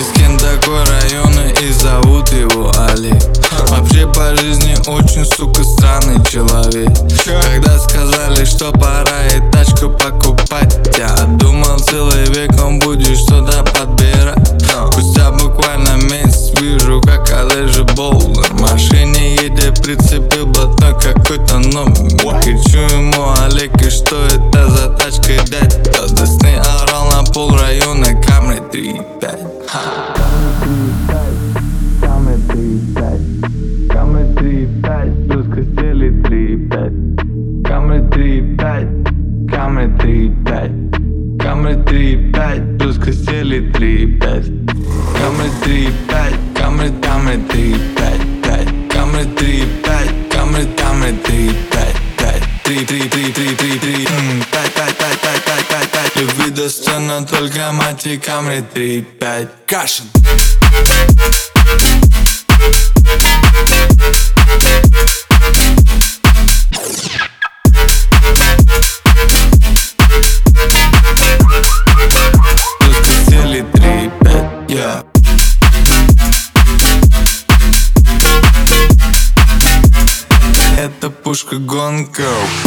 Лискин такой района и зовут его Али. Вообще по жизни очень, сука, странный человек. Когда сказали, что пора и тачку покупать, я думал целый век он будет что-то подбирать. Спустя буквально месяц вижу, как Олежа Болдер в машине едет, прицепил блатной какой-то номер. Кричу ему: Олег, и что это за тачка, дядь? До Десны орал на пол района Camry 3.5. Camry 3.5, Camry 3.5, плюс костели 3.5. Camry 3.5, Camry 3.5, Camry 3.5, плюс костели 3.5. Camry 3.5, Camry 3.5, Camry 3.5, Camry 3.5, 3. Любви достойна только мать и Camry 3.5. Кашин. Плюс костели 3.5, yeah. Это пушка гонка.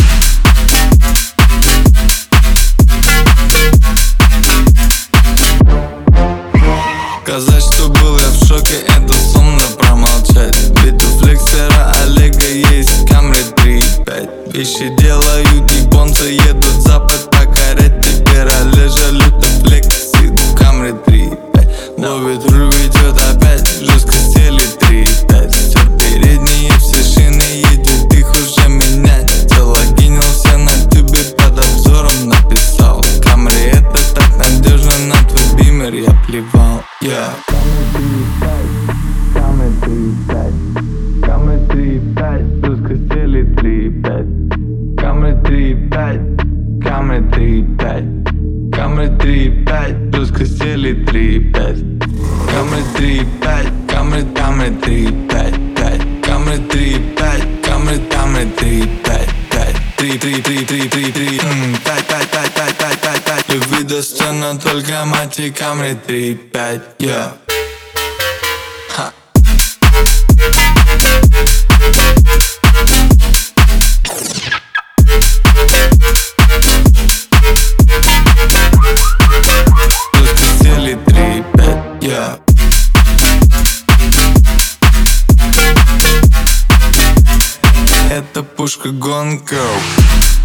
Сказать, что был я в шоке, это сумно промолчать. Ведь у флексера Олега есть Camry 3.5. Вещи делают японцы, едут в запад покорять. Теперь Олежа люто флексит в Camry 3.5. Ловит руль, ведет опять, жестко стелит 3.5. Все передние, все шины едет, их уже менять. Залогинился на тюбе, под обзором написал: Camry это так надежно, на твой бимер я плевал. Yeah. Camry 3.5, Camry 3.5, плюс костели 3.5. Camry 3.5, Camry 3.5, Camry 3.5, плюс костели 3.5. Camry 3.5, Camry 3.5, Camry 3.5, Camry 3.5, 3. Любви достойна только мать и Camry 3.5, yeah. Плюс костели 3.5, yeah. Это пушка гонка.